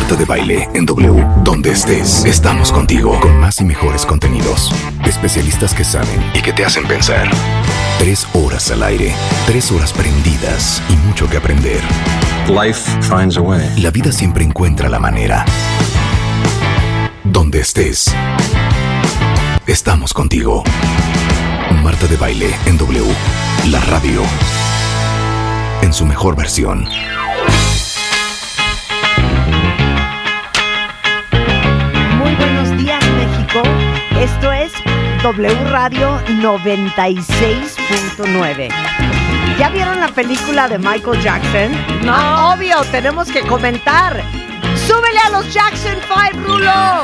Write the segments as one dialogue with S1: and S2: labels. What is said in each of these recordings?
S1: Marta de Baile en W. Donde estés, estamos contigo con más y mejores contenidos. Especialistas que saben y que te hacen pensar. 3 horas al aire, 3 horas prendidas y mucho que aprender.
S2: Life finds a way.
S1: La vida siempre encuentra la manera. Donde estés, estamos contigo. Marta de Baile en W. La radio en su mejor versión.
S3: Muy buenos días, México. Esto es W Radio 96.9. ¿Ya vieron la película de Michael Jackson? No. Obvio, tenemos que comentar. ¡Súbele a los Jackson 5, Rulo!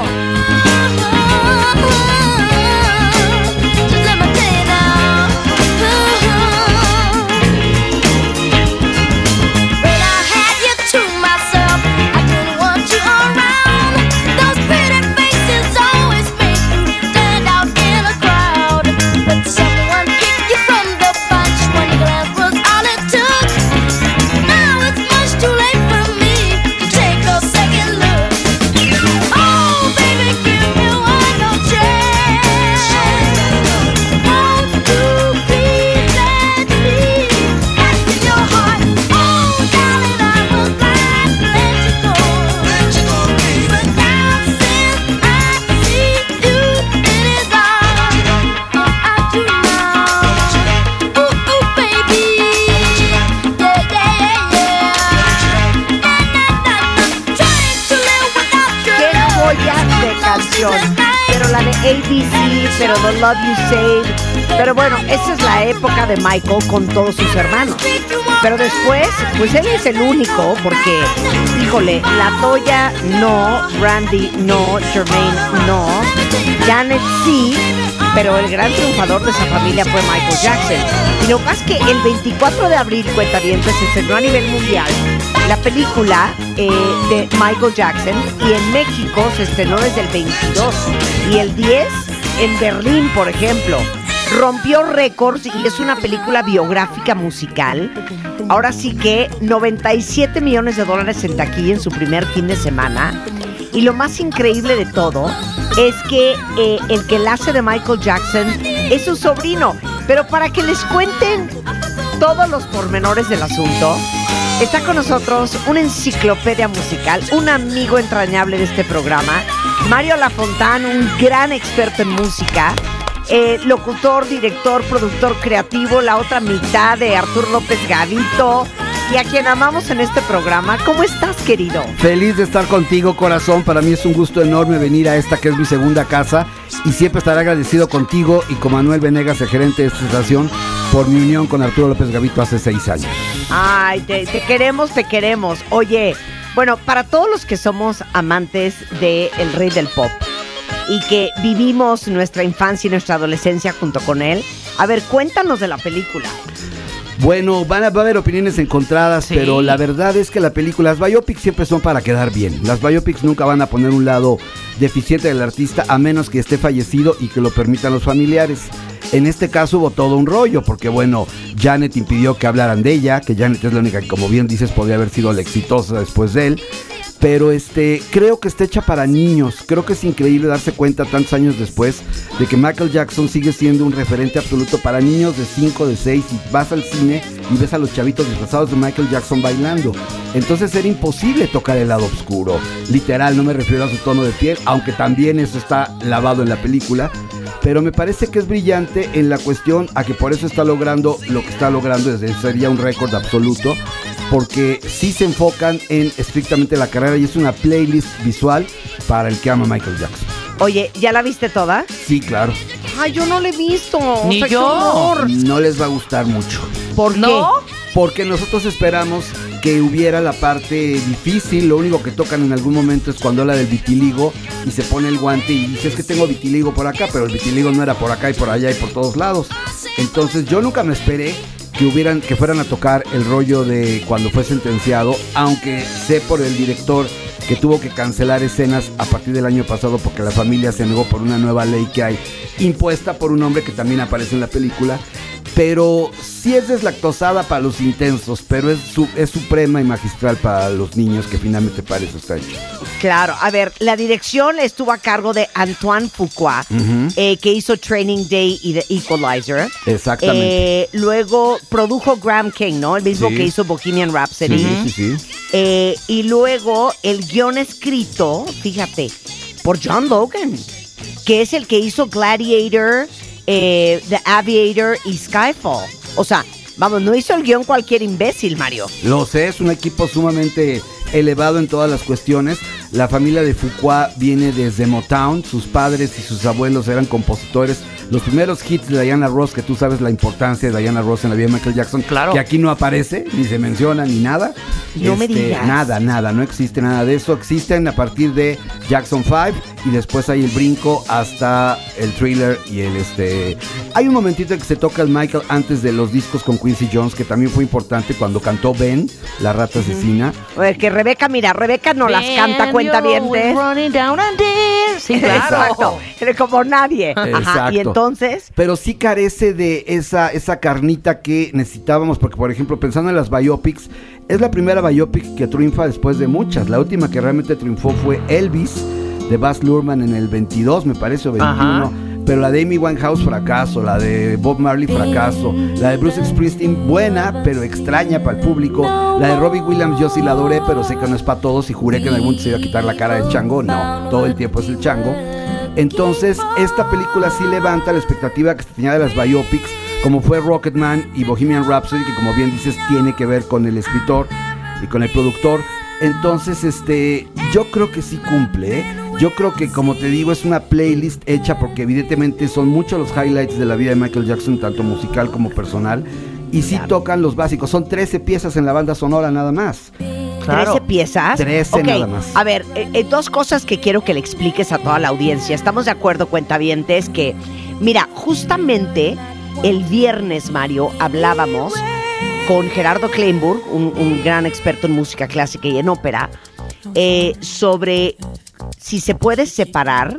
S3: Pero la de ABC, pero The Love You Save. Pero bueno, esa es la época de Michael con todos sus hermanos. Pero después, pues él es el único, porque, híjole, La Toya no, Randy no, Jermaine no, Janet sí, pero el gran triunfador de esa familia fue Michael Jackson. Y lo más que el 24 de abril, cuentavientes, se estrenó a nivel mundial la película de Michael Jackson, y en México se estrenó desde el 22 y el 10 en Berlín, por ejemplo. Rompió récords y es una película biográfica musical. Ahora sí que $97 millones en taquilla en su primer fin de semana. Y lo más increíble de todo es que el que la hace de Michael Jackson es su sobrino. Pero para que les cuenten todos los pormenores del asunto, está con nosotros una enciclopedia musical, un amigo entrañable de este programa, Mario Lafontán, un gran experto en música, locutor, director, productor creativo, la otra mitad de Arturo López Gavito, y a quien amamos en este programa. ¿Cómo estás, querido?
S4: Feliz de estar contigo, corazón. Para mí es un gusto enorme venir a esta que es mi segunda casa, y siempre estaré agradecido contigo y con Manuel Venegas, el gerente de esta estación, por mi unión con Arturo López Gavito hace 6 años. Ay,
S3: te queremos, te queremos. Oye, bueno, para todos los que somos amantes de el rey del pop y que vivimos nuestra infancia y nuestra adolescencia junto con él, a ver, cuéntanos de la película.
S4: Bueno, va a haber opiniones encontradas, sí, pero la verdad es que las biopics siempre son para quedar bien. Las biopics nunca van a poner un lado deficiente del artista, a menos que esté fallecido y que lo permitan los familiares. En este caso hubo todo un rollo, porque bueno, Janet impidió que hablaran de ella, que Janet es la única que, como bien dices, podría haber sido la exitosa después de él. Pero creo que está hecha para niños. Creo que es increíble darse cuenta tantos años después de que Michael Jackson sigue siendo un referente absoluto para niños de 5, de 6, y vas al cine y ves a los chavitos disfrazados de Michael Jackson bailando. Entonces era imposible tocar el lado oscuro. Literal, no me refiero a su tono de piel, aunque también eso está lavado en la película. Pero me parece que es brillante en la cuestión a que por eso está logrando lo que está logrando, sería un récord absoluto, porque sí se enfocan en estrictamente la carrera y es una playlist visual para el que ama Michael Jackson.
S3: Oye, ¿ya la viste toda?
S4: Sí, claro.
S3: Ay, yo no la he visto.
S5: Ni yo.
S4: No les va a gustar mucho.
S3: ¿Por qué?
S5: ¿No?
S4: Porque nosotros esperamos que hubiera la parte difícil. Lo único que tocan en algún momento es cuando habla del vitiligo y se pone el guante y dice, es que tengo vitiligo por acá, pero el vitiligo no era por acá y por allá y por todos lados. Entonces yo nunca me esperé que fueran a tocar el rollo de cuando fue sentenciado, aunque sé por el director que tuvo que cancelar escenas a partir del año pasado porque la familia se negó por una nueva ley que hay impuesta por un hombre que también aparece en la película. pero sí es deslactosada para los intensos, pero es suprema y magistral para los niños, que finalmente para eso está hecho.
S3: Claro, a ver, la dirección estuvo a cargo de Antoine Fuqua, que hizo Training Day y The Equalizer.
S4: Exactamente.
S3: Luego produjo Graham King, ¿no? El mismo que hizo Bohemian Rhapsody.
S4: Sí.
S3: Y luego el guión escrito, fíjate, por John Logan, que es el que hizo Gladiator, The Aviator y Skyfall. O sea, vamos, no hizo el guión cualquier imbécil, Mario.
S4: Lo sé, es un equipo sumamente elevado en todas las cuestiones. La familia de Fuqua viene desde Motown. Sus padres y sus abuelos eran compositores. Los primeros hits de Diana Ross, que tú sabes la importancia de Diana Ross en la vida de Michael Jackson,
S5: claro,
S4: que aquí no aparece, ni se menciona, ni nada.
S3: No me digas.
S4: Nada, no existe nada de eso. Existen a partir de Jackson 5 y después hay el brinco hasta el Thriller y el Hay un momentito en que se toca el Michael antes de los discos con Quincy Jones, que también fue importante cuando cantó Ben, la rata asesina.
S3: Que Rebeca no las canta, cuentavientes.
S5: Sí, claro.
S3: Exacto, como nadie. Ajá, y entonces...
S4: Pero sí carece de esa carnita que necesitábamos, porque por ejemplo, pensando en las biopics, es la primera biopic que triunfa después de muchas. La última que realmente triunfó fue Elvis, de Baz Luhrmann en el 22, me parece, o 21. Ajá. Pero la de Amy Winehouse, fracaso. La de Bob Marley, fracaso. La de Bruce Springsteen, buena, pero extraña para el público. La de Robbie Williams, yo sí la adoré, pero sé que no es para todos y juré que en algún momento se iba a quitar la cara del chango. No, todo el tiempo es el chango. Entonces, esta película sí levanta la expectativa que se tenía de las biopics, como fue Rocketman y Bohemian Rhapsody, que como bien dices, tiene que ver con el escritor y con el productor. Entonces, yo creo que sí cumple, ¿eh? Yo creo que, como te digo, es una playlist hecha porque evidentemente son muchos los highlights de la vida de Michael Jackson, tanto musical como personal, y sí tocan los básicos. Son 13 piezas en la banda sonora nada más.
S3: Claro. 13 piezas.
S4: 13 nada más.
S3: A ver, dos cosas que quiero que le expliques a toda la audiencia. Estamos de acuerdo, cuentavientes, que, mira, justamente el viernes, Mario, hablábamos con Gerardo Kleinburg, un gran experto en música clásica y en ópera, sobre si se puede separar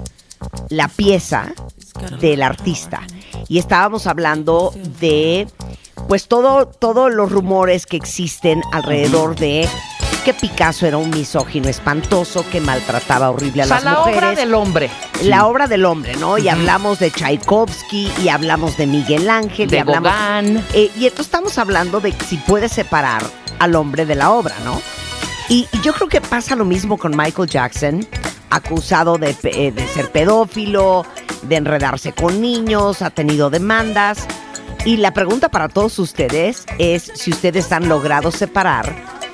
S3: la pieza del artista. Y estábamos hablando de, pues, todos los rumores que existen alrededor de que Picasso era un misógino espantoso, que maltrataba horrible a las mujeres.
S5: La obra del hombre.
S3: La obra del hombre, ¿no? Y hablamos de Tchaikovsky, y hablamos de Miguel Ángel,
S5: de Gauguin.
S3: Y entonces estamos hablando de si puede separar al hombre de la obra, ¿no? Y yo creo que pasa lo mismo con Michael Jackson, acusado de ser pedófilo, de enredarse con niños, ha tenido demandas. Y la pregunta para todos ustedes es si ustedes han logrado separar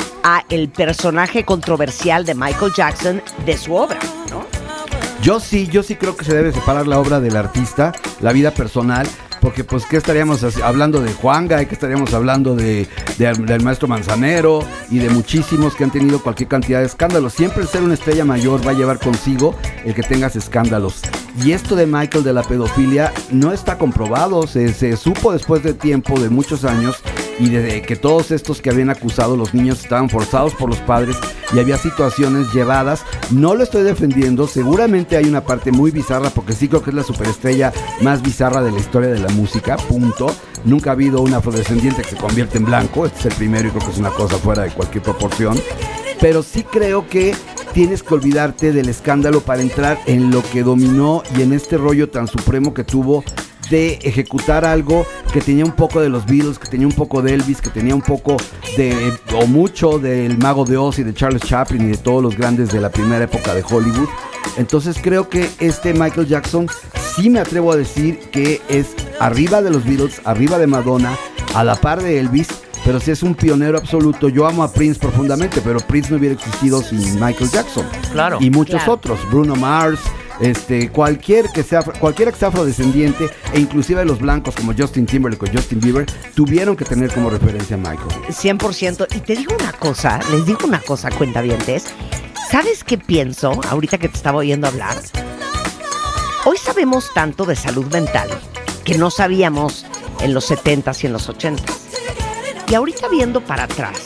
S3: a el personaje controversial de Michael Jackson de su obra, ¿no?
S4: Yo sí creo que se debe separar la obra del artista, la vida personal, porque pues ¿qué estaríamos hablando de Juanga? ¿Qué estaríamos hablando del maestro Manzanero? Y de muchísimos que han tenido cualquier cantidad de escándalos. Siempre el ser una estrella mayor va a llevar consigo el que tengas escándalos. Y esto de Michael, de la pedofilia, no está comprobado. Se supo después de tiempo, de muchos años, y de que todos estos que habían acusado, los niños estaban forzados por los padres y había situaciones llevadas. No lo estoy defendiendo, seguramente hay una parte muy bizarra, porque sí creo que es la superestrella más bizarra de la historia de la música, punto. Nunca ha habido un afrodescendiente que se convierte en blanco, este es el primero y creo que es una cosa fuera de cualquier proporción. Pero sí creo que tienes que olvidarte del escándalo para entrar en lo que dominó y en este rollo tan supremo que tuvo de ejecutar algo que tenía un poco de los Beatles, que tenía un poco de Elvis, que tenía un poco de, o mucho del Mago de Oz y de Charles Chaplin y de todos los grandes de la primera época de Hollywood. Entonces creo que Michael Jackson sí me atrevo a decir que es arriba de los Beatles, arriba de Madonna, a la par de Elvis, pero sí es un pionero absoluto. Yo amo a Prince profundamente, pero Prince no hubiera existido sin Michael Jackson.
S5: Claro.
S4: Y muchos otros, Bruno Mars, cualquiera que sea afrodescendiente, e inclusive los blancos como Justin Timberlake o Justin Bieber, tuvieron que tener como referencia a Michael.
S3: 100%. Y te digo una cosa, les digo una cosa, cuentavientes. ¿Sabes qué pienso ahorita que te estaba oyendo hablar? Hoy sabemos tanto de salud mental que no sabíamos en los 70s y en los 80s. Y ahorita viendo para atrás,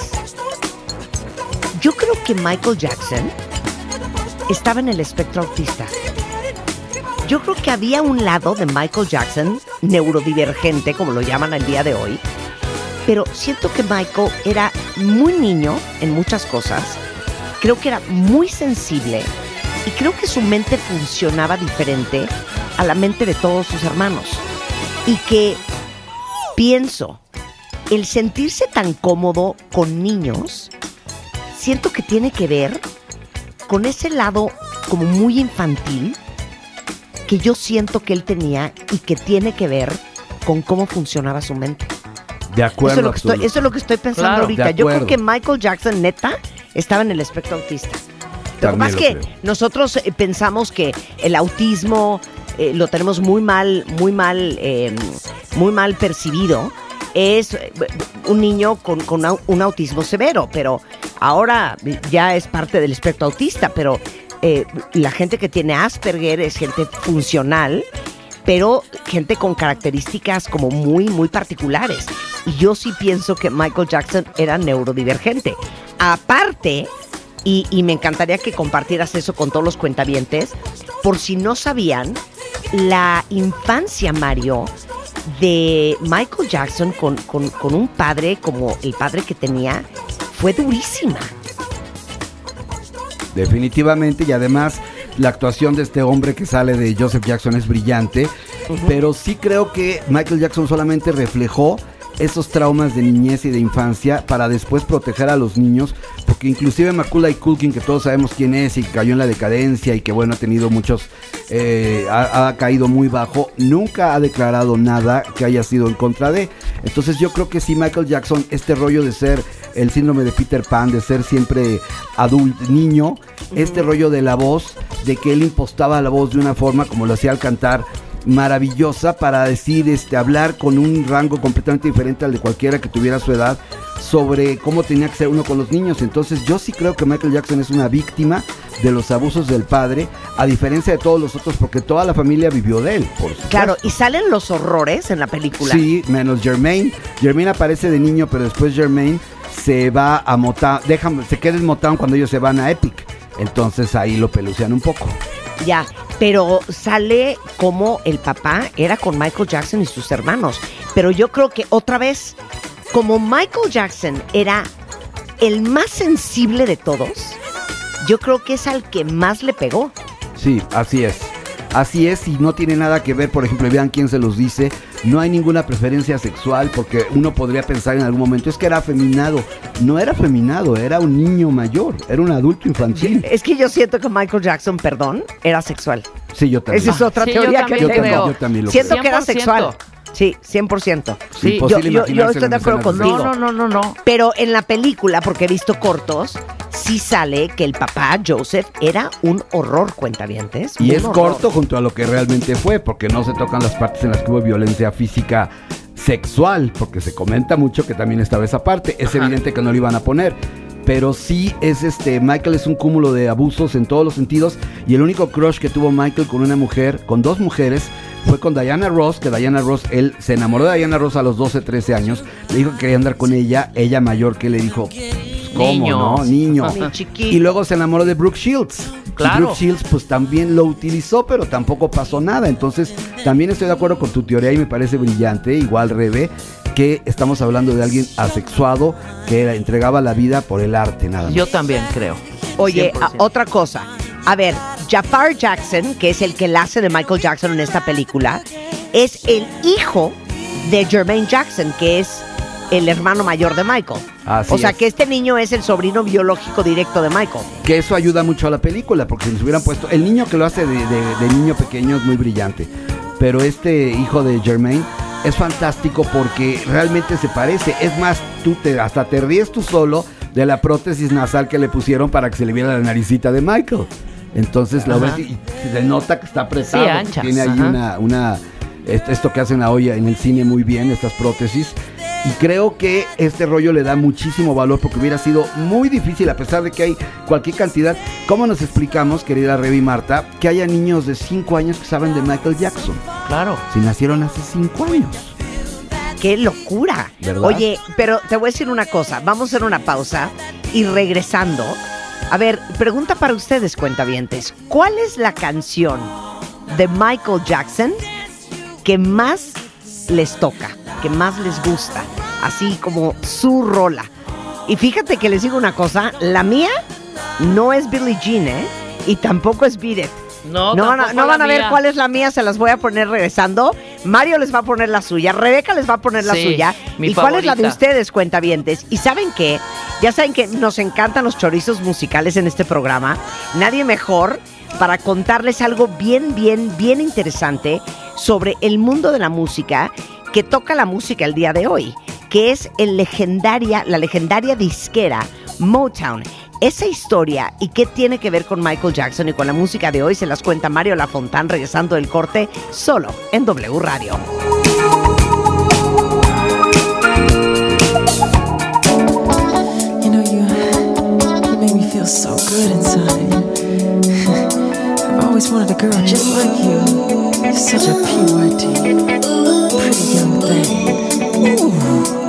S3: yo creo que Michael Jackson estaba en el espectro autista. yo creo que había un lado de Michael Jackson neurodivergente, como lo llaman al día de hoy, pero siento que Michael era muy niño en muchas cosas, creo que era muy sensible y creo que su mente funcionaba diferente a la mente de todos sus hermanos. Y que pienso, el sentirse tan cómodo con niños, siento que tiene que ver con ese lado como muy infantil que yo siento que él tenía y que tiene que ver con cómo funcionaba su mente.
S4: De acuerdo.
S3: Eso es lo que estoy pensando
S5: Claro,
S3: ahorita. Yo creo que Michael Jackson, neta, estaba en el espectro autista. Lo que pasa es que nosotros pensamos que el autismo lo tenemos muy mal percibido. Es un niño con un autismo severo, pero ahora ya es parte del espectro autista, pero la gente que tiene Asperger es gente funcional, pero gente con características como muy, muy particulares. Y yo sí pienso que Michael Jackson era neurodivergente. Aparte, y me encantaría que compartieras eso con todos los cuentavientes, por si no sabían, la infancia, Mario, de Michael Jackson con un padre como el padre que tenía, fue durísima.
S4: Definitivamente, y además la actuación de este hombre que sale de Joseph Jackson es brillante, pero sí creo que Michael Jackson solamente reflejó esos traumas de niñez y de infancia para después proteger a los niños, porque inclusive Macaulay Culkin, que todos sabemos quién es y que cayó en la decadencia y que bueno, ha tenido muchos, ha caído muy bajo, nunca ha declarado nada que haya sido en contra de. Entonces yo creo que sí, Michael Jackson, este rollo de ser el síndrome de Peter Pan, de ser siempre adulto, niño, este rollo de la voz, de que él impostaba la voz de una forma como lo hacía al cantar, maravillosa para decir, hablar con un rango completamente diferente al de cualquiera que tuviera su edad sobre cómo tenía que ser uno con los niños. Entonces yo sí creo que Michael Jackson es una víctima de los abusos del padre, a diferencia de todos los otros, porque toda la familia vivió de él, por supuesto.
S3: Claro, y salen los horrores en la película.
S4: Sí, menos Jermaine. Jermaine aparece de niño, pero después Jermaine se va a Motown, se queda en Motown cuando ellos se van a Epic. Entonces ahí lo pelucean un poco.
S3: Ya, pero sale como el papá era con Michael Jackson y sus hermanos. Pero yo creo que otra vez, como Michael Jackson era el más sensible de todos, yo creo que es al que más le pegó.
S4: Sí, así es. Así es, y no tiene nada que ver, por ejemplo, vean quién se los dice, no hay ninguna preferencia sexual, porque uno podría pensar en algún momento, es que era afeminado. No era afeminado, era un niño mayor, era un adulto infantil.
S3: Es que yo siento que Michael Jackson, perdón, era sexual.
S4: Sí, yo también.
S3: Esa es otra
S5: Sí,
S3: teoría que
S5: yo
S3: tengo.
S4: Yo también lo
S3: Siento
S4: creo.
S3: que era
S5: 100%.
S3: sexual. Sí, 100%.
S5: Sí,
S4: Imposible
S3: yo
S4: imaginarse
S3: estoy de
S4: las
S3: acuerdo
S4: escenas de
S3: contigo.
S5: No.
S3: Pero en la película, porque he visto cortos, sí sale que el papá, Joseph, era un horror, cuentavientes.
S4: Y
S3: un
S4: es
S3: horror.
S4: corto junto a lo que realmente fue, porque no se tocan las partes en las que hubo violencia física sexual, porque se comenta mucho que también estaba esa parte. Es evidente que no lo iban a poner, pero sí es Michael es un cúmulo de abusos en todos los sentidos, y el único crush que tuvo Michael con una mujer, con dos mujeres, fue con Diana Ross, que Diana Ross, él se enamoró de Diana Ross a los 12, 13 años, le dijo que quería andar con ella mayor que le dijo, pues, ¿cómo
S5: Niño.
S4: no? Niño.
S3: Mi chiquito.
S4: Y luego se enamoró de Brooke Shields.
S5: Claro.
S4: Y Brooke Shields pues también lo utilizó, pero tampoco pasó nada. Entonces también estoy de acuerdo con tu teoría y me parece brillante, igual Rebe, que estamos hablando de alguien asexuado que entregaba la vida por el arte, nada más.
S5: Yo también creo.
S3: Oye,
S5: 100%.
S3: otra cosa. A ver, Jafar Jackson, que es el que la hace de Michael Jackson en esta película, es el hijo de Jermaine Jackson, que es el hermano mayor de Michael.
S4: Así
S3: o sea
S4: es.
S3: que este niño es el sobrino biológico directo de Michael.
S4: Que eso ayuda mucho a la película, porque si nos hubieran puesto... El niño que lo hace de niño pequeño es muy brillante, pero este hijo de Jermaine es fantástico porque realmente se parece. Es más, hasta te ríes tú solo de la prótesis nasal que le pusieron para que se le viera la naricita de Michael. Entonces la ves y se nota que está apretado.
S5: Sí, anchas,
S4: Tiene ahí esto que hacen hoy en el cine muy bien, estas prótesis. Y creo que este rollo le da muchísimo valor, porque hubiera sido muy difícil, a pesar de que hay cualquier cantidad. ¿Cómo nos explicamos, querida Rebe y Marta, que haya niños de 5 años que saben de Michael Jackson?
S5: Claro.
S4: Si nacieron hace 5 años.
S3: ¡Qué locura!
S4: ¿Verdad?
S3: Oye, pero te voy a decir una cosa. Vamos a hacer una pausa y regresando. A ver, pregunta para ustedes, cuentavientes. ¿Cuál es la canción de Michael Jackson que más les toca, que más les gusta, así como su rola. Y fíjate que les digo una cosa, la mía no es Billie Jean, y tampoco es Beat It.
S5: No
S3: van a ver cuál es la mía, se las voy a poner regresando. Mario les va a poner la suya, Rebeca les va a poner la suya.
S5: Mi
S3: ¿Y cuál
S5: favorita.
S3: es la de ustedes, cuentavientes? ¿Y saben qué? Ya saben que nos encantan los chorizos musicales en este programa. Nadie mejor para contarles algo bien interesante sobre el mundo de la música que toca la música el día de hoy, que es la legendaria disquera Motown. Esa historia y qué tiene que ver con Michael Jackson y con la música de hoy se las cuenta Mario Lafontán regresando del corte solo en W Radio.
S6: You know, you make me feel so good inside. I've always wanted a girl just like you. You're such a pure, pretty young thing.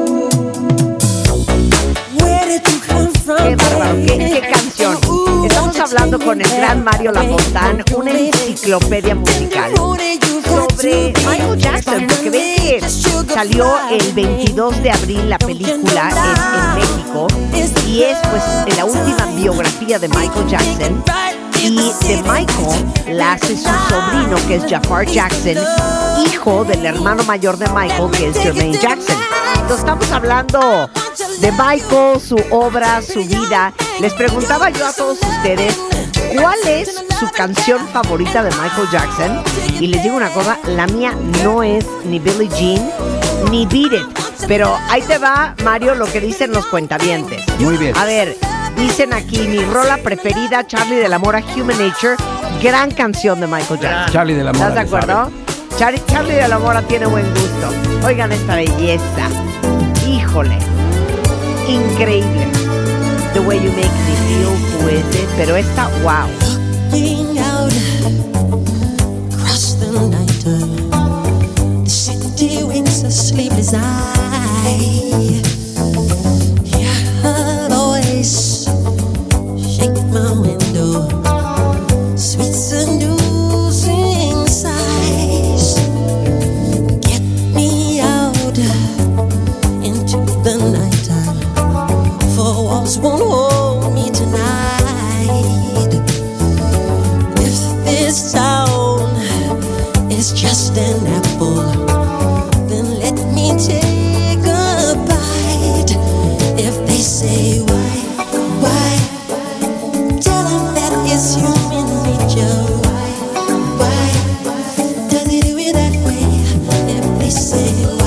S3: Qué bárbaro, qué canción. Estamos hablando con el gran Mario Lafontán, una enciclopedia musical sobre Michael Jackson, porque ven que salió el 22 de abril la película en México y es pues la última biografía de Michael Jackson, y de Michael la hace su sobrino, que es Jafar Jackson, hijo del hermano mayor de Michael, que es Jermaine Jackson. Entonces estamos hablando de Michael, su obra, su vida. Les preguntaba yo a todos ustedes, ¿cuál es su canción favorita de Michael Jackson? Y les digo una cosa, la mía no es ni Billie Jean, ni Beat It. Pero ahí te va, Mario, lo que dicen los cuentavientes.
S4: Muy bien.
S3: A ver, dicen aquí, mi rola preferida, Charlie de la Mora, Human Nature, gran canción de Michael Jackson.
S4: Charlie de la Mora.
S3: ¿Estás de acuerdo? Charlie de la Mora tiene buen gusto. Oigan esta belleza. Híjole. Increíble. The way you make me feel, who is it? Pero esta, wow.
S6: Looking out across the night, the city winks a sleepless eye. Hear her voice shake my window, sweet seducing sighs. Get me out into the nighttime. Four walls won't hold me tonight. If this town is just an apple, then let me take a bite. If they say why, tell them that it's human nature. Why does it do it that way? If they say why.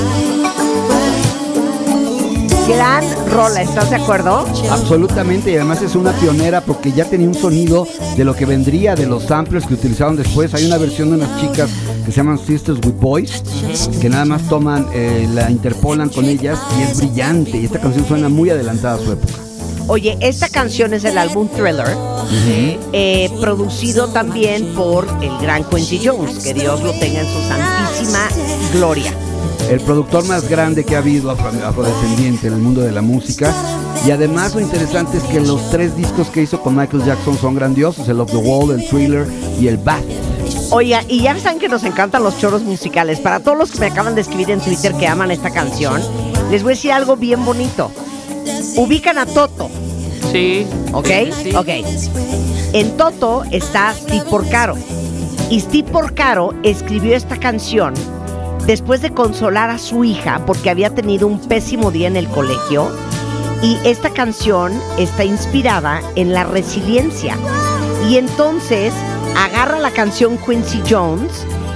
S3: Gran rola, ¿estás de acuerdo?
S4: Absolutamente, y además es una pionera porque ya tenía un sonido de lo que vendría de los samplers que utilizaron después. Hay una versión de unas chicas que se llaman Sisters with Boys, que nada más toman, la interpolan con ellas y es brillante, y esta canción suena muy adelantada a su época.
S3: Oye, esta canción es del álbum Thriller, producido también por el gran Quincy Jones, que Dios lo tenga en su santísima gloria.
S4: El productor más grande que ha habido afrodescendiente en el mundo de la música. Y además lo interesante es que los 3 discos que hizo con Michael Jackson son grandiosos: el Off the Wall, el Thriller y el Bath.
S3: Oiga, y ya saben que nos encantan los choros musicales. Para todos los que me acaban de escribir en Twitter que aman esta canción, les voy a decir algo bien bonito. Ubican a Toto,
S5: Sí.
S3: ¿ok?
S5: Sí.
S3: Ok. En Toto está Steve Porcaro. Y Steve Porcaro escribió esta canción después de consolar a su hija porque había tenido un pésimo día en el colegio. Y esta canción está inspirada en la resiliencia. Y entonces agarra la canción Quincy Jones,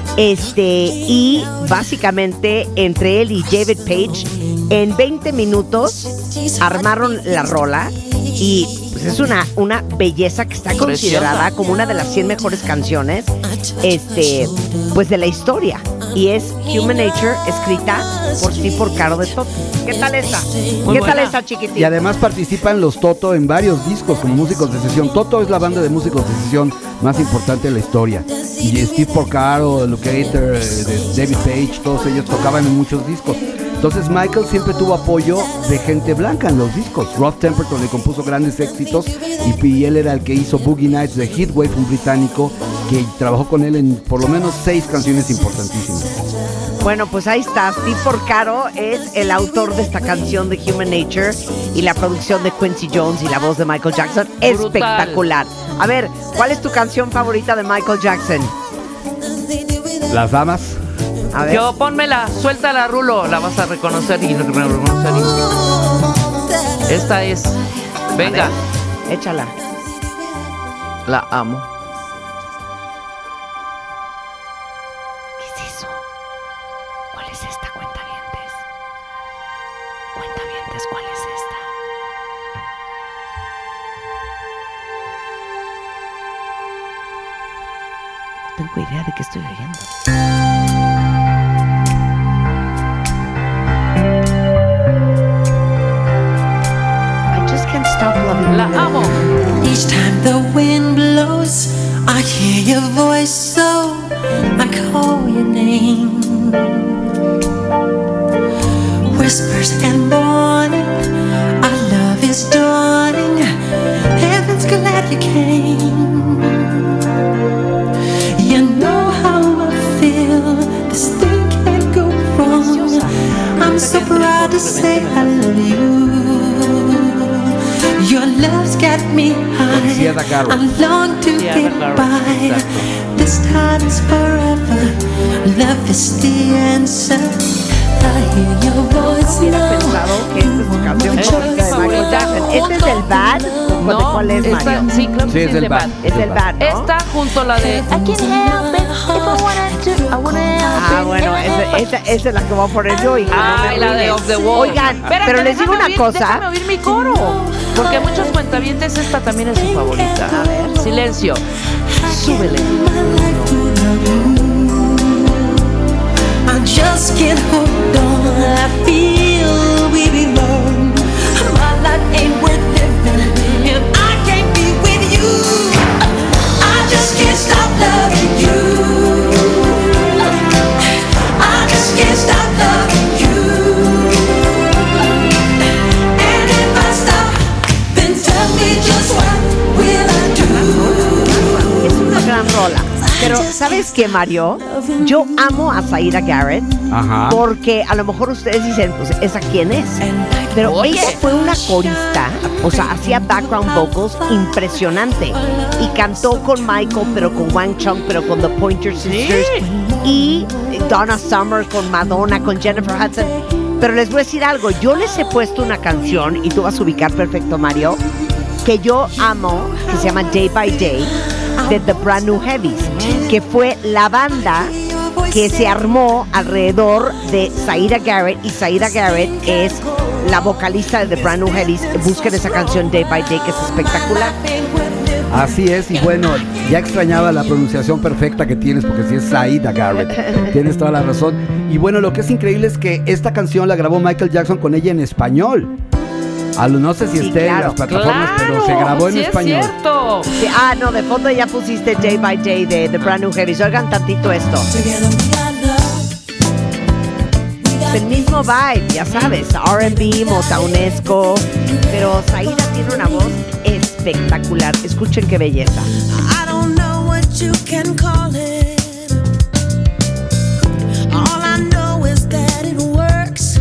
S3: y básicamente entre él y David Page en 20 minutos armaron la rola. Y pues es una belleza que está considerada como una de las 100 mejores canciones pues de la historia. Y es Human Nature, escrita por Steve Porcaro de Toto. ¿Qué tal esta? ¿Qué tal esta, chiquitín?
S4: Y además participan los Toto en varios discos como músicos de sesión. Toto es la banda de músicos de sesión más importante de la historia. Y Steve Porcaro, Lukather, David Page, todos ellos tocaban en muchos discos. Entonces Michael siempre tuvo apoyo de gente blanca en los discos. Rod Temperton le compuso grandes éxitos y él era el que hizo Boogie Nights de Heatwave, un británico, que trabajó con él en por lo menos 6 canciones importantísimas.
S3: Bueno, pues ahí está. Steve Porcaro es el autor de esta canción de Human Nature y la producción de Quincy Jones y la voz de Michael Jackson.
S5: Brutal.
S3: Espectacular. A ver, ¿cuál es tu canción favorita de Michael Jackson?
S4: Las damas.
S3: A ver.
S5: Yo, pónmela, suéltala, Rulo. La vas a reconocer y reconocer. Esta es. Venga,
S3: Échala.
S5: la amo.
S3: ¿Qué es eso? ¿Cuál es esta, cuentavientes? Cuentavientes, ¿cuál es esta? No tengo idea de qué estoy oyendo. I just can't stop loving
S5: La
S3: you.
S5: amo.
S6: Each time the wind blows, I hear your voice, so I call your name. Whispers and morning, our love is dawning. Heaven's glad you came. You know how I feel. This thing can't go wrong. I'm so proud to say I love you. Your love's got me high.
S4: Sierra Garrett.
S6: I long to
S5: Sierra
S6: get
S5: Garrett,
S6: by.
S5: exacto.
S6: This time is forever. Love is the answer. I hear your voice
S3: Hubiera
S6: now.
S3: pensado que esta es tu canción favorita de Michael Jackson. ¿Este es el Bad? ¿O de cuál es,
S5: esta,
S3: Mario?
S5: sí, claro
S4: Sí,
S5: que
S4: es el Bad.
S3: Es el Bad, ¿no?
S5: Esta junto a la de I can't help it if I wanted to. I wanna help
S3: Ah,
S5: it.
S3: bueno, esa es la que voy a poner yo. Y
S5: Ay, la de Off the Wall.
S3: Oigan,
S5: Espérate,
S3: pero les digo
S5: déjame
S3: una
S5: oír,
S3: cosa.
S5: Déjame oír mi coro. Porque muchos cuentavientes esta también es su favorita. A ver, silencio. Súbele.
S6: I just can't hold on. I feel we belong. My life ain't worth living if I can't be with you. I just can't stop loving you. I just can't stop loving you. And if I stop, then tell me just what will I do?
S3: Es una gran rola. Pero, ¿sabes qué, Mario? Yo amo a Zaira Garrett.
S4: Ajá.
S3: Porque a lo mejor ustedes dicen, pues, ¿esa quién es? Pero
S5: Oye.
S3: ella fue una corista, o sea, hacía background vocals impresionante. Y cantó con Michael, pero con Wang Chung, pero con The Pointer Sisters. Y Donna Summer con Madonna, con Jennifer Hudson. Pero les voy a decir algo, yo les he puesto una canción, y tú vas a ubicar perfecto, Mario, que yo amo, que se llama Day by Day, de The Brand New Heavies, que fue la banda que se armó alrededor de Zaira Garrett, y Zaira Garrett es la vocalista de The Brand New Heavies. Busquen esa canción Day by Day, que es espectacular.
S4: Así es, y bueno, ya extrañaba la pronunciación perfecta que tienes, porque sí es Zaira Garrett. Tienes toda la razón. Y bueno, lo que es increíble es que esta canción la grabó Michael Jackson con ella en español. No sé si
S3: Sí,
S4: esté en
S3: claro.
S4: las plataformas, pero se grabó en
S5: sí
S4: español.
S5: Es cierto.
S3: Sí, no, de fondo ya pusiste Day by Day de The Brand New Heavies. Oigan tantito esto.
S6: Together we got love.
S3: Es el mismo vibe, ya sabes, R&B, Motownesco, pero Zaira tiene una voz espectacular. Escuchen qué belleza.
S6: I don't know what you can call it. All I know is that it works.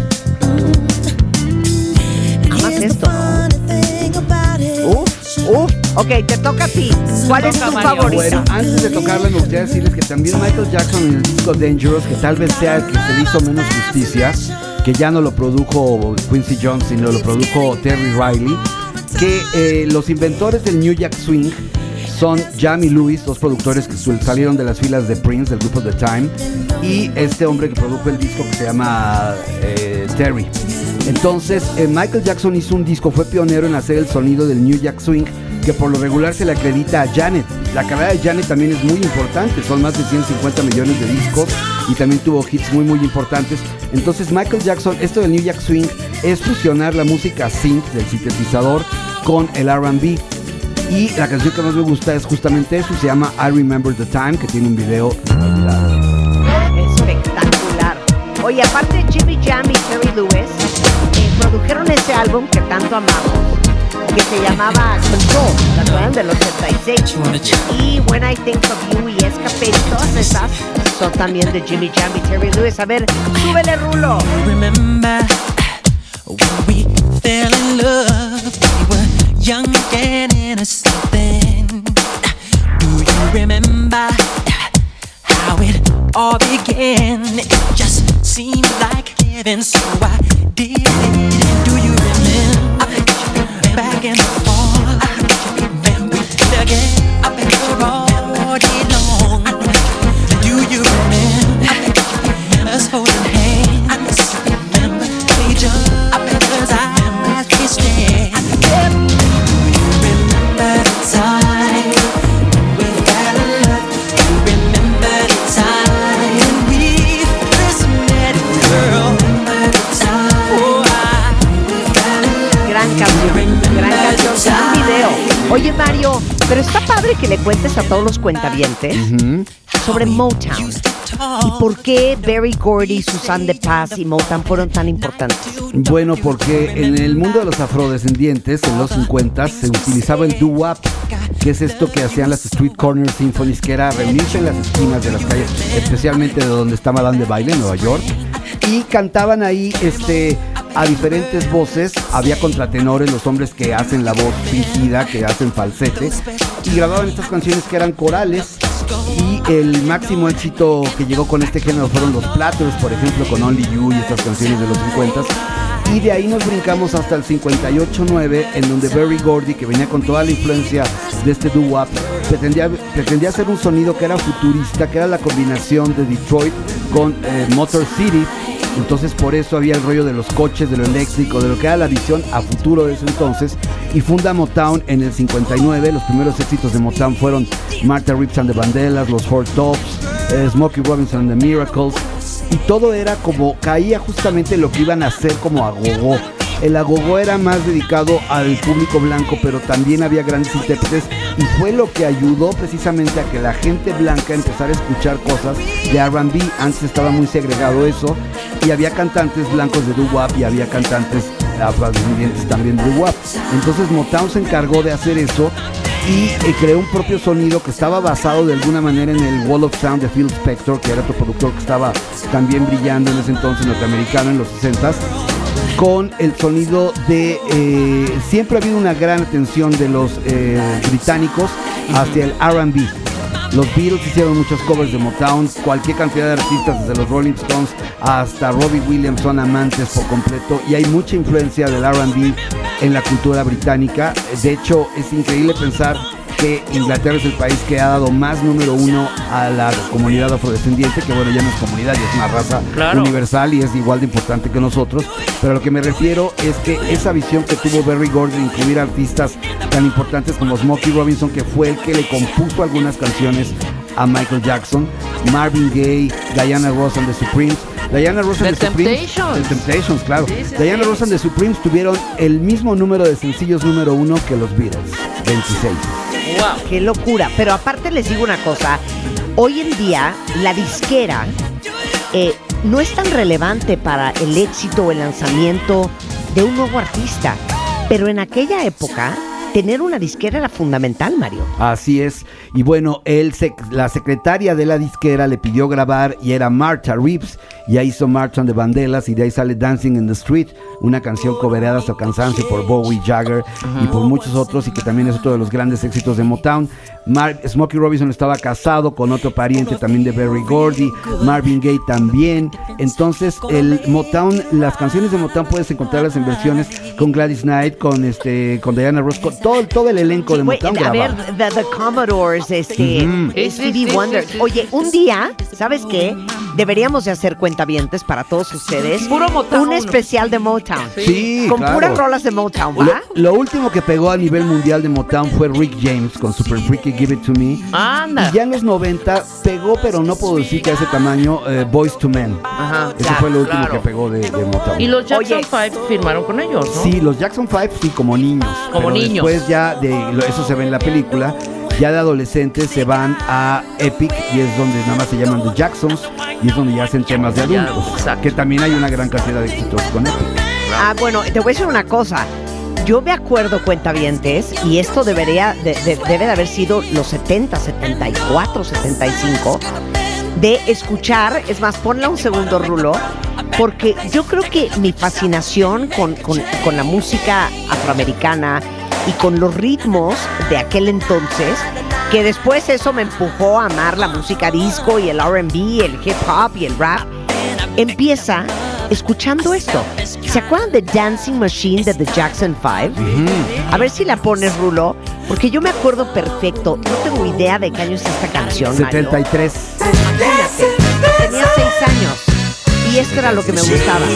S3: Amas esto, ¿no? Uf. Ok, te toca a ti. ¿Cuál es
S5: Toca,
S3: tu
S5: Mario.
S3: favorita?
S4: Bueno, antes de tocarla me gustaría decirles que también Michael Jackson en el disco Dangerous, que tal vez sea el que se le hizo menos justicia, que ya no lo produjo Quincy Jones, sino lo produjo Terry Riley, que los inventores del New Jack Swing son Jam y Lewis, dos productores que salieron de las filas de Prince, del grupo The Time, y este hombre que produjo el disco que se llama Terry. Entonces, Michael Jackson hizo un disco, fue pionero en hacer el sonido del New Jack Swing, que por lo regular se le acredita a Janet. La carrera de Janet también es muy importante, son más de 150 millones de discos y también tuvo hits muy muy importantes. Entonces Michael Jackson, esto del New Jack Swing es fusionar la música synth del sintetizador con el R&B. Y la canción que más me gusta es justamente eso, se llama I Remember the Time, que tiene un video inolvidable.
S3: Espectacular. Oye, aparte Jimmy Jam y Terry Lewis produjeron ese álbum que tanto amamos, que se llamaba Control, ¿la acuerdan? Del 86. Y When I Think of You y Escape, todas esas son también de Jimmy Jam y Terry Lewis. A ver, súbele, Rulo.
S6: Remember when we fell in love, we were young and innocent then. Do you remember how it all began? It just seemed like heaven, so I did it. Do you remember back in the fall when we together all day long? Do you remember us holding hands? Remember each other's eyes we stare. Do you remember the time we fell in love? Do you remember the time when we first met, girl? Remember the time, oh, we fell in love.
S3: Gran canción, gran video. Oye, Mario, pero está padre que le cuentes a todos los cuentavientes sobre Motown. ¿Y por qué Berry Gordy, Suzanne de Paz y Motown fueron tan importantes?
S4: Bueno, porque en el mundo de los afrodescendientes, en los 50, se utilizaba el doo-wop, que es esto que hacían las Street Corner Symphonies, que era reunirse en las esquinas de las calles, especialmente de donde está Madame de Baile, en Nueva York, y cantaban ahí a diferentes voces. Había contratenores, los hombres que hacen la voz fingida, que hacen falsete, y grababan estas canciones que eran corales. Y el máximo éxito que llegó con este género fueron los Platters, por ejemplo, con Only You y estas canciones de los 50. Y de ahí nos brincamos hasta el 58-9, en donde Berry Gordy, que venía con toda la influencia de este doo-wop, pretendía hacer un sonido que era futurista, que era la combinación de Detroit con Motor City. Entonces por eso había el rollo de los coches, de lo eléctrico, de lo que era la visión a futuro de ese entonces. Y funda Motown en el 59. Los primeros éxitos de Motown fueron Martha Reeves and the Vandellas, los Four Tops, Smokey Robinson and the Miracles. Y todo era como, caía justamente lo que iban a hacer como agogó. El agogó era más dedicado al público blanco, pero también había grandes intérpretes, y fue lo que ayudó precisamente a que la gente blanca empezara a escuchar cosas de R&B. Antes estaba muy segregado eso, y había cantantes blancos de doo-wop y había cantantes afrodescendientes también de doo-wop. Entonces Motown se encargó de hacer eso y creó un propio sonido que estaba basado de alguna manera en el Wall of Sound de Phil Spector, que era otro productor que estaba también brillando en ese entonces, norteamericano, en los 60s, con el sonido de... siempre ha habido una gran atención de los británicos hacia el R&B. Los Beatles hicieron muchos covers de Motown, cualquier cantidad de artistas, desde los Rolling Stones hasta Robbie Williams, son amantes por completo, y hay mucha influencia del R&B en la cultura británica. De hecho, es increíble pensar que Inglaterra es el país que ha dado más número uno a la comunidad afrodescendiente, que bueno, ya no es comunidad, ya es una raza universal y es igual de importante que nosotros. Pero a lo que me refiero es que esa visión que tuvo Berry Gordy de incluir artistas tan importantes como Smokey Robinson, que fue el que le compuso algunas canciones a Michael Jackson, Marvin Gaye, Diana Ross and the Supremes. Diana Ross and the Temptations, claro. Sí, Diana Ross and the Supremes tuvieron el mismo número de sencillos número uno que los Beatles, 26.
S3: ¡Wow! ¡Qué locura! Pero aparte les digo una cosa, hoy en día la disquera no es tan relevante para el éxito o el lanzamiento de un nuevo artista, pero en aquella época tener una disquera era fundamental, Mario.
S4: Así es. Y bueno, la secretaria de la disquera le pidió grabar, y era Martha Reeves, y ahí hizo Martha and the Vandellas, y de ahí sale Dancing in the Street, una canción cobereada hasta cansancio por Bowie, Jagger y por muchos otros, y que también es otro de los grandes éxitos de Motown. Smokey Robinson estaba casado con otro pariente también de Berry Gordy, Marvin Gaye también. Entonces el Motown, las canciones de Motown puedes encontrarlas en versiones con Gladys Knight, con Diana Ross, con todo el elenco de Motown.
S3: A ver, the Commodores, Stevie Wonder. Oye, un día, ¿sabes qué? Deberíamos de hacer cuentavientes para todos ustedes.
S5: Puro Motown.
S3: Un especial de Motown.
S4: Sí,
S3: con
S4: claro.
S3: Puras rolas de Motown, ¿va?
S4: Lo último que pegó a nivel mundial de Motown fue Rick James con Super Freaky Give It To Me.
S5: Anda.
S4: Y ya en los 90 pegó, pero no puedo decir que a ese tamaño, Boyz II Men.
S5: Ajá.
S4: Ese fue lo último que pegó de Motown.
S5: Y los Jackson 5 firmaron con ellos, ¿no?
S4: Sí, los Jackson 5 sí, como niños.
S5: Como
S4: pero
S5: niños.
S4: Después ya eso se ve en la película. Ya de adolescentes se van a Epic, y es donde nada más se llaman The Jacksons, y es donde ya hacen temas de adultos.
S5: Exacto.
S4: Que también hay una gran cantidad de éxitos con Epic.
S3: Bueno, te voy a decir una cosa. Yo me acuerdo, cuentavientes, y esto debe de haber sido los 70, 74, 75, de escuchar, es más, ponla un segundo, Rulo, porque yo creo que mi fascinación con la música afroamericana y con los ritmos de aquel entonces, que después eso me empujó a amar la música disco y el R&B, el hip hop y el rap, empieza escuchando esto. ¿Se acuerdan de Dancing Machine de The Jackson 5? A ver si la pones, Rulo, porque yo me acuerdo perfecto. No tengo idea de qué año es esta canción,
S4: 73.
S3: Imagínate, tenía 6 años y esto era lo que me gustaba.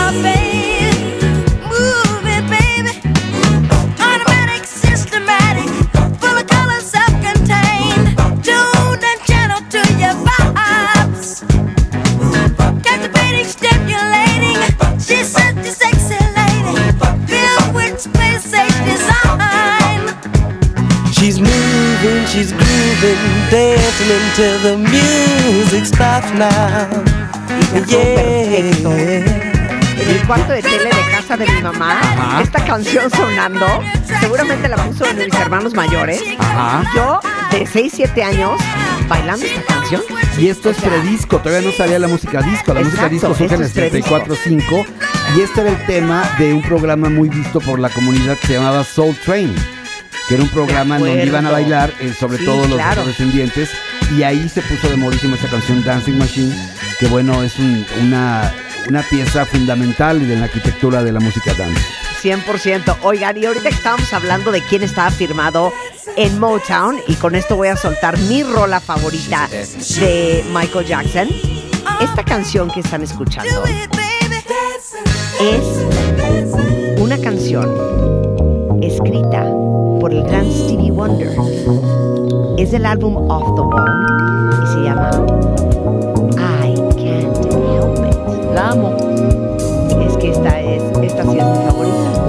S6: She's moving, she's grooving, dancing until the music stops now.
S3: Perfecto. En el cuarto de tele de casa de mi mamá, esta canción sonando, seguramente la puso uno de mis hermanos mayores. Yo, de 6, 7 años, bailando esta canción.
S4: Y esto es predisco, todavía no salía la música disco. La música disco surge en el 74-5. Y este era el tema de un programa muy visto por la comunidad que se llamaba Soul Train, que era un programa en donde iban a bailar, sobre todo los descendientes, y ahí se puso de modísimo esta canción Dancing Machine, que bueno, es una pieza fundamental en la arquitectura de la música dance. 100%.
S3: Oigan, y ahorita que estábamos hablando de quién estaba firmado en Motown, y con esto voy a soltar mi rola favorita de Michael Jackson, esta canción que están escuchando es una canción escrita por el gran Stevie Wonder. Es del álbum Off the Wall y se llama I Can't Help It.
S5: La amo.
S3: Es que esta sí es mi favorita.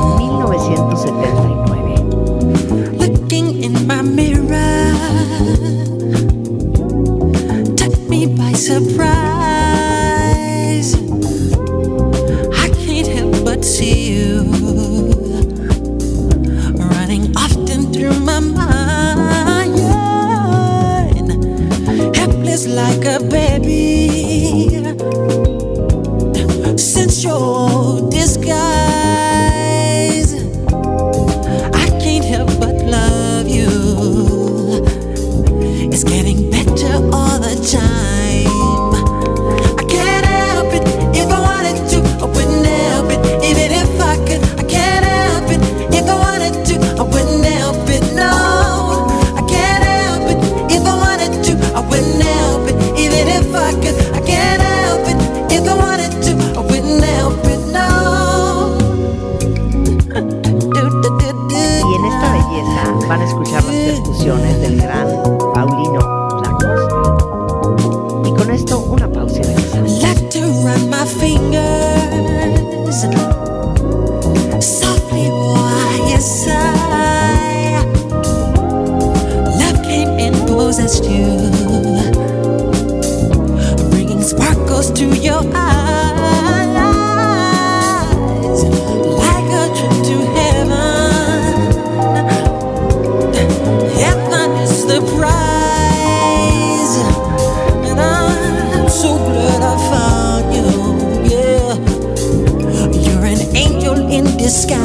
S3: 1979.
S6: Looking in my mirror, took me by surprise. I can't help but see you running often through my mind, helpless like a baby, since your disguise. I can't help but love you. It's getting better all the time. I can't help it. If I wanted to, I wouldn't help it. Even if I could, I can't help it. If I wanted to, I wouldn't help it. No, I can't help it. If I wanted to, I wouldn't help it. Even if I could, I can't help it. If I wanted to, I wouldn't help it. No.
S3: Y en esta belleza van a escuchar las percusiones del gran Paulino Lacosta. Y con esto una pausa y regresamos.
S6: Like to run my fingers softly while you sigh. Love came and possessed you, bringing sparkles to your eyes, like a trip to heaven. Heaven is the prize, and I'm so glad I found you. Yeah, you're an angel in disguise.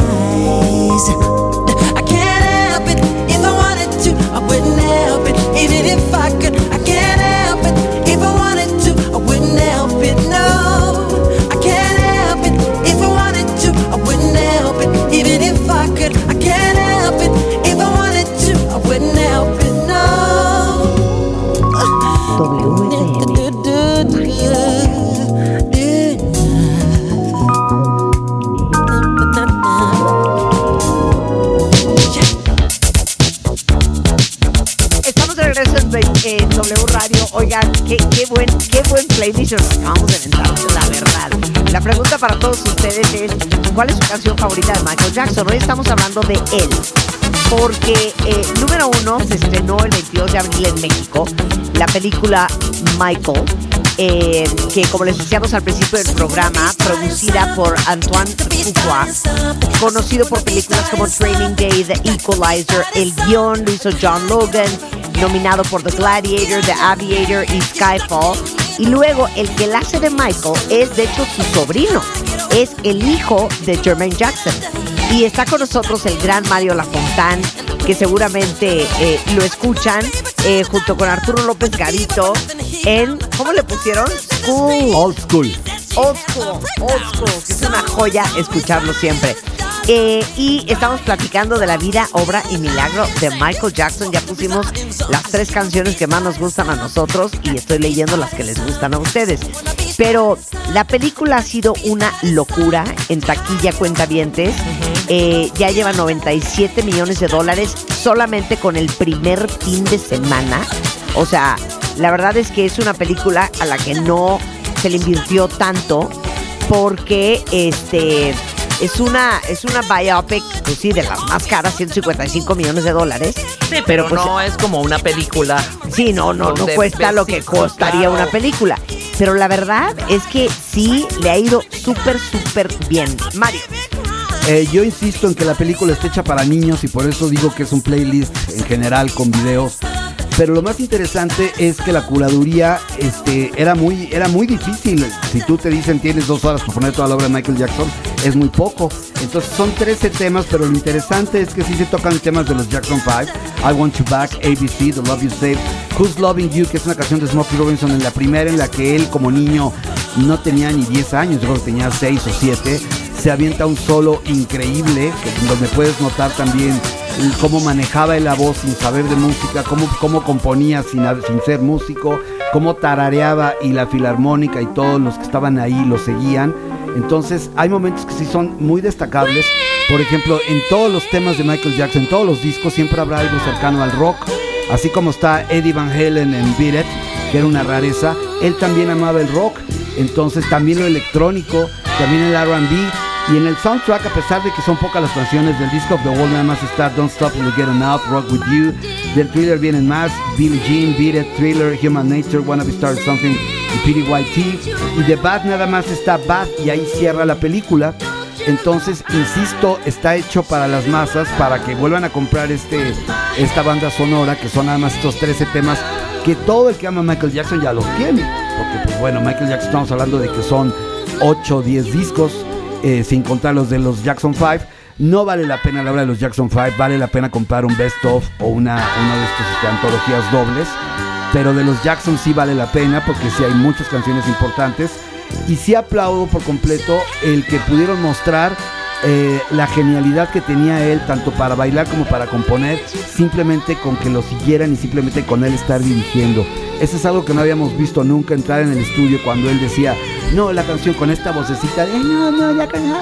S6: I can't help it. If I wanted to, I wouldn't help it. Even if I could, I can't help it. If I wanted to, I wouldn't help it. No, I can't help it. If I wanted to, I wouldn't help it. Even if I could, I can't help it. If I wanted to, I wouldn't help it. No.
S3: Estamos de regreso en W Radio. Oigan, qué buen playlist nos acabamos de inventar, la verdad. La pregunta para todos ustedes es: ¿cuál es su canción favorita de Michael Jackson? Hoy estamos hablando de él, porque número 1 se estrenó el 22 de abril en México la película Michael, que como les decíamos al principio del programa, producida por Antoine Fuqua, conocido por películas como Training Day, The Equalizer. El guión lo hizo John Logan, nominado por The Gladiator, The Aviator y Skyfall. Y luego el que la hace de Michael es de hecho su sobrino, es el hijo de Jermaine Jackson. Y está con nosotros el gran Mario Lafontán, que seguramente lo escuchan junto con Arturo López Gavito en, ¿cómo le pusieron?
S4: Old School.
S3: Old School, que es una joya escucharlo siempre. Y estamos platicando de la vida, obra y milagro de Michael Jackson. Ya pusimos las 3 canciones que más nos gustan a nosotros y estoy leyendo las que les gustan a ustedes. Pero la película ha sido una locura en taquilla, cuentavientes. Ya lleva $97 millones solamente con el primer fin de semana. O sea, la verdad es que es una película a la que no se le invirtió tanto porque es una biopic, pues sí, de las más caras, $155 millones.
S5: Sí, pero pues, no es como una película.
S3: Sí, no cuesta lo que costaría una película. Pero la verdad es que sí le ha ido súper bien. Mario.
S4: Yo insisto en que la película está hecha para niños y por eso digo que es un playlist en general con videos. Pero lo más interesante es que la curaduría era muy difícil. Si tú te dicen tienes 2 horas para poner toda la obra de Michael Jackson, es muy poco. Entonces son 13 temas, pero lo interesante es que sí se tocan temas de los Jackson 5. I Want You Back, ABC, The Love You Saved, Who's Loving You, que es una canción de Smokey Robinson, en la primera en la que él como niño no tenía ni 10 años, yo creo que tenía 6 o 7. Se avienta un solo increíble, donde puedes notar también cómo manejaba la voz sin saber de música, cómo componía sin ser músico, cómo tarareaba y la filarmónica y todos los que estaban ahí lo seguían. Entonces hay momentos que sí son muy destacables. Por ejemplo, en todos los temas de Michael Jackson, en todos los discos siempre habrá algo cercano al rock, así como está Eddie Van Halen en Beat It, que era una rareza. Él también amaba el rock, entonces también lo electrónico, también el R&B. Y en el soundtrack, a pesar de que son pocas las canciones del disco of the World, nada más está Don't Stop Till You Get Enough, Rock With You. Del Thriller vienen más, Billie Jean, Beat It, Thriller, Human Nature, Wanna Be Started Something y Pretty White Tea. Y de Bad nada más está Bad y ahí cierra la película. Entonces, insisto, está hecho para las masas, para que vuelvan a comprar esta banda sonora, que son nada más estos 13 temas, que todo el que ama a Michael Jackson ya los tiene. Porque, pues bueno, Michael Jackson estamos hablando de que son 8 o 10 discos, sin contar los de los Jackson 5. No vale la pena la hora de los Jackson 5, vale la pena comprar un best of o una de estas antologías dobles, pero de los Jackson sí vale la pena porque sí hay muchas canciones importantes y sí aplaudo por completo el que pudieron mostrar la genialidad que tenía él tanto para bailar como para componer, simplemente con que lo siguieran y simplemente con él estar dirigiendo. Eso es algo que no habíamos visto nunca, entrar en el estudio cuando él decía, no, la canción con esta vocecita de no, la canción,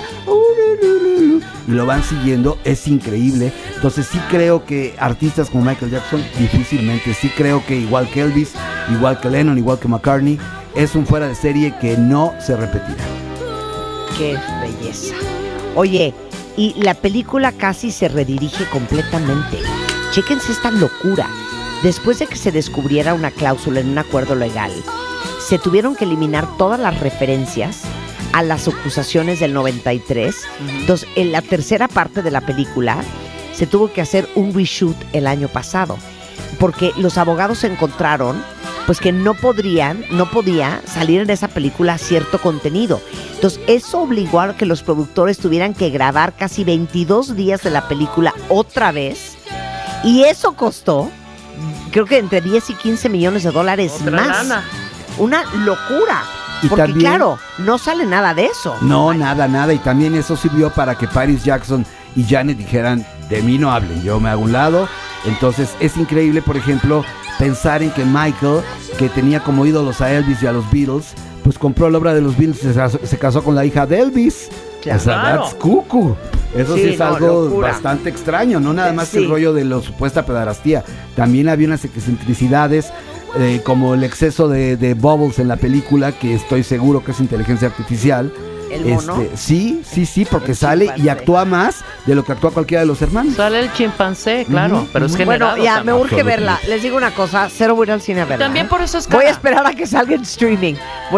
S4: y lo van siguiendo, es increíble. Entonces sí creo que artistas como Michael Jackson difícilmente, sí creo que igual que Elvis, igual que Lennon, igual que McCartney, es un fuera de serie que no se repetirá.
S3: Qué belleza. Oye, y la película casi se redirige completamente. Chéquense esta locura. Después de que se descubriera una cláusula en un acuerdo legal, se tuvieron que eliminar todas las referencias a las acusaciones del 93. Entonces, en la tercera parte de la película se tuvo que hacer un reshoot el año pasado, porque los abogados encontraron pues que no podía salir en esa película cierto contenido. Entonces, eso obligó a que los productores tuvieran que grabar casi 22 días de la película otra vez, y eso costó, creo que entre 10 y 15 millones de dólares más. Lana. Una locura. Y porque también, claro, no sale nada de eso.
S4: No, nada. Y también eso sirvió para que Paris Jackson y Janet dijeran, de mí no hablen, yo me hago un lado. Entonces es increíble, por ejemplo, pensar en que Michael, que tenía como ídolos a Elvis y a los Beatles, pues compró la obra de los Beatles y se casó con la hija de Elvis. Claro. O sea, that's cuckoo. Eso sí es algo locura. Bastante extraño, no nada más el rollo de la supuesta pedarastía. También había unas excentricidades, como el exceso de bubbles en la película, que estoy seguro que es inteligencia artificial,
S3: ¿El mono?
S4: Sí, porque
S3: El
S4: sale y
S3: chimpancé.
S4: actúa más de lo que actúa cualquiera de los hermanos.
S5: Sale el chimpancé, claro, pero es generado.
S3: Bueno, ya, me
S5: también.
S3: urge verla. Les digo una cosa, cero voy a ir al cine a verla.
S5: También
S3: ¿eh?
S5: por eso es
S3: Voy a
S5: cara.
S3: esperar a que salga en streaming.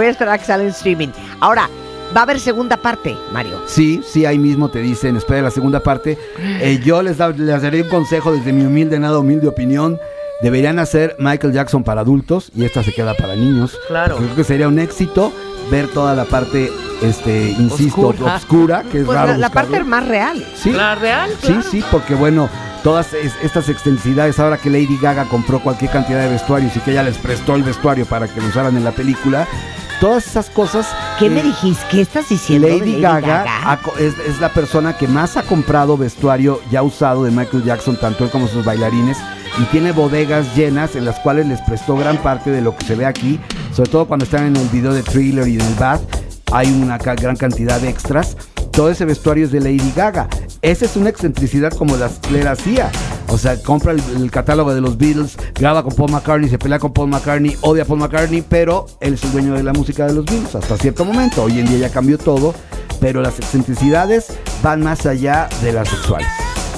S3: Ahora, va a haber segunda parte, Mario.
S4: Sí, ahí mismo te dicen, espera la segunda parte. Yo les daré un consejo desde mi humilde opinión. Deberían hacer Michael Jackson para adultos y esta se queda para niños.
S5: Claro.
S4: Creo que sería un éxito ver toda la parte, insisto, obscura, que es
S3: Pues
S4: raro
S3: la parte
S4: buscarlo.
S3: más real.
S4: Sí,
S5: La real, claro.
S4: sí, porque bueno, todas estas extensidades, ahora que Lady Gaga compró cualquier cantidad de vestuarios y que ella les prestó el vestuario para que lo usaran en la película, todas esas cosas.
S3: ¿Qué me dijiste? ¿Qué estás diciendo de
S4: Lady Gaga es la persona que más ha comprado vestuario ya usado de Michael Jackson, tanto él como sus bailarines, y tiene bodegas llenas en las cuales les prestó gran parte de lo que se ve aquí, sobre todo cuando están en el video de Thriller y en el Bath, hay una gran cantidad de extras. Todo ese vestuario es de Lady Gaga. Esa es una excentricidad como la Claire hacía. O sea, compra el catálogo de los Beatles, graba con Paul McCartney, se pelea con Paul McCartney, odia a Paul McCartney, pero él es el dueño de la música de los Beatles hasta cierto momento. Hoy en día ya cambió todo, pero las excentricidades van más allá de las sexuales.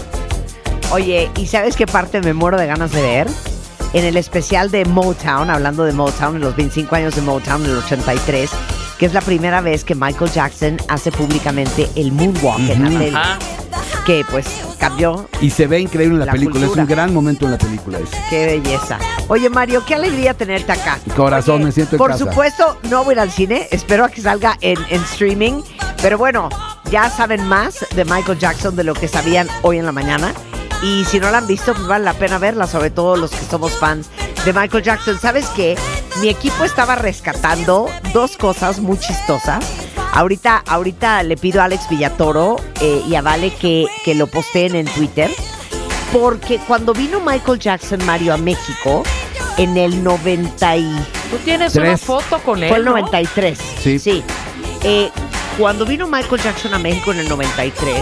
S3: Oye, ¿y sabes qué parte me muero de ganas de ver? En el especial de Motown, hablando de Motown, en los 25 años de Motown, en el 83, que es la primera vez que Michael Jackson hace públicamente el moonwalk en la tele.
S5: Ajá.
S3: Que pues cambió.
S4: Y se ve increíble en la película,
S3: cultura.
S4: es un gran momento en la película ese.
S3: Qué belleza. Oye, Mario, qué alegría tenerte acá.
S4: Mi corazón,
S3: Oye,
S4: me siento en
S3: por
S4: casa.
S3: supuesto, no voy a ir al cine. Espero a que salga en streaming. Pero bueno, ya saben más de Michael Jackson de lo que sabían hoy en la mañana. Y si no la han visto, pues vale la pena verla, sobre todo los que somos fans de Michael Jackson. ¿Sabes qué? Mi equipo estaba rescatando dos cosas muy chistosas. Ahorita le pido a Alex Villatoro y a Vale que lo posteen en Twitter. Porque cuando vino Michael Jackson, Mario, a México, en el 90 y...
S5: Tú tienes
S4: Tres.
S5: una foto con él,
S3: Fue el
S5: ¿no?
S3: 93.
S4: Sí.
S3: Cuando vino Michael Jackson a México en el 93,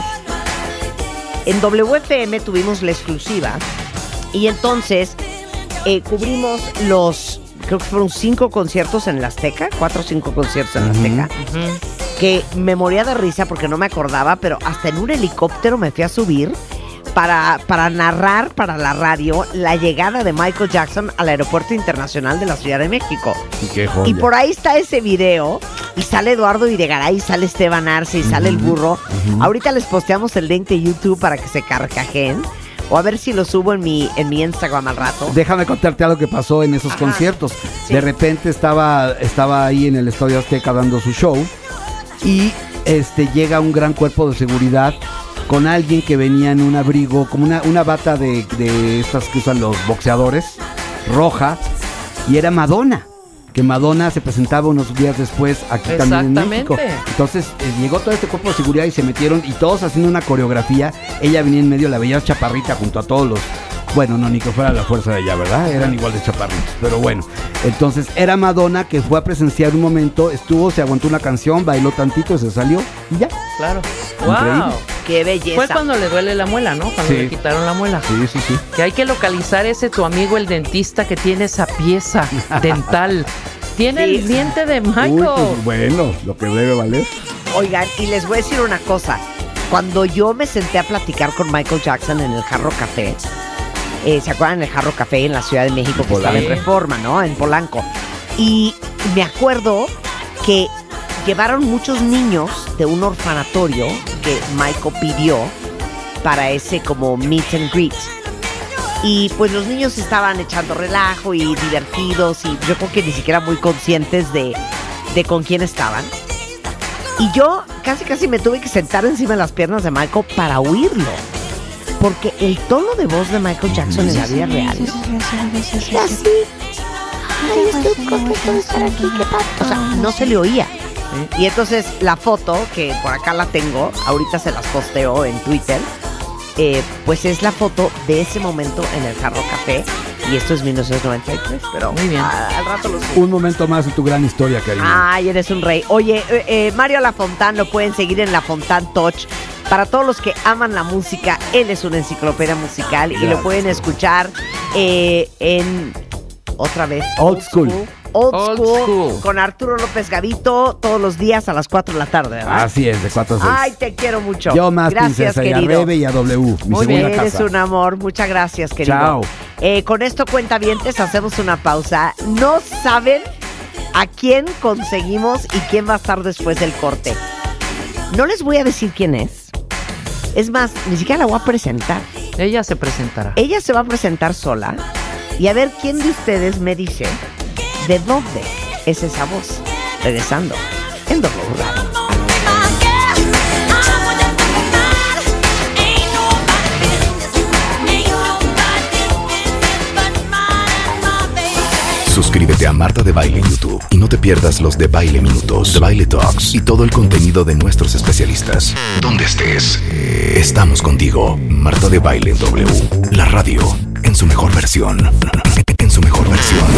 S3: en WFM tuvimos la exclusiva y entonces cubrimos creo que fueron 5 conciertos en la Azteca, 4 o 5 conciertos en la Azteca, que me moría de risa porque no me acordaba, pero hasta en un helicóptero me fui a subir para narrar para la radio la llegada de Michael Jackson al Aeropuerto Internacional de la Ciudad de México.
S4: Y qué joya.
S3: Y por ahí está ese video. Y sale Eduardo Videgaray, sale Esteban Arce y sale el burro. Ahorita les posteamos el link de YouTube para que se carcajeen. O a ver si lo subo en mi Instagram al rato.
S4: Déjame contarte algo que pasó en esos conciertos.
S3: Sí.
S4: De repente estaba ahí en el Estadio Azteca dando su show y llega un gran cuerpo de seguridad con alguien que venía en un abrigo, como una bata de estas que usan los boxeadores, roja, y era Madonna. Que Madonna se presentaba unos días después aquí también en México.
S5: Exactamente.
S4: Entonces llegó todo este cuerpo de seguridad y se metieron y todos haciendo una coreografía. Ella venía en medio, la veías chaparrita junto a todos los... Bueno, no, ni que fuera la fuerza de ella, ¿verdad? Eran igual de chaparritos, pero bueno. Entonces era Madonna que fue a presenciar un momento, se aguantó una canción, bailó tantito, se salió y ya.
S5: Claro.
S4: Increíble.
S5: Wow.
S3: Qué belleza.
S5: Fue cuando le duele la muela, ¿no? Cuando
S4: Sí.
S5: le quitaron la muela.
S4: Sí.
S5: Que hay que localizar ese tu amigo el dentista que tiene esa pieza dental. Tiene
S3: Sí.
S5: el diente de Michael.
S4: Uy, pues bueno, lo que debe valer.
S3: Oigan, y les voy a decir una cosa. Cuando yo me senté a platicar con Michael Jackson en el Jarro Café, ¿se acuerdan del Jarro Café en la Ciudad de México que estaba en
S5: Sí.
S3: Reforma, ¿no? En Polanco. Y me acuerdo que llevaron muchos niños de un orfanatorio que Michael pidió para ese como meet and greet. Y pues los niños estaban echando relajo y divertidos y yo creo que ni siquiera muy conscientes de con quién estaban. Y yo casi me tuve que sentar encima de las piernas de Michael para oírlo. Porque el tono de voz de Michael Jackson en la vida real era así. Ay, estoy contento de estar aquí, ¿qué pasa? O sea, no se le oía. Y entonces la foto, que por acá la tengo, ahorita se las posteo en Twitter, pues es la foto de ese momento en el Jarro Café. Y esto es 1993, pero
S5: Muy bien.
S3: al rato lo subo.
S4: Un momento más de tu gran historia, cariño.
S3: Ay, eres un rey. Oye, Mario Lafontán lo pueden seguir en Lafontán Touch. Para todos los que aman la música, él es una enciclopedia musical y lo
S4: Gracias.
S3: pueden escuchar en otra vez
S4: Old School.
S3: Old School con Arturo López Gavito todos los días a las 4 de la tarde, ¿verdad?
S4: Así es, de 4 a 6.
S3: Ay, te quiero mucho.
S4: Yo más,
S3: gracias,
S4: princesa,
S3: querido.
S4: y a Rebe y a W, mi
S3: Muy
S4: segunda
S3: bien, eres
S4: casa.
S3: un amor. Muchas gracias, querido.
S4: Chao.
S3: Con esto, cuentavientes, hacemos una pausa. No saben a quién conseguimos y quién va a estar después del corte. No les voy a decir quién es. Es más, ni siquiera la voy a presentar.
S5: Ella se presentará.
S3: Ella se va a presentar sola y a ver quién de ustedes me dice de dónde es esa voz. Regresando en W Radio.
S1: Suscríbete a Marta de Baile en YouTube y no te pierdas los de Baile Minutos, de Baile Talks y todo el contenido de nuestros especialistas. Donde estés, estamos contigo. Marta de Baile en W, la radio en su mejor versión. En su mejor versión.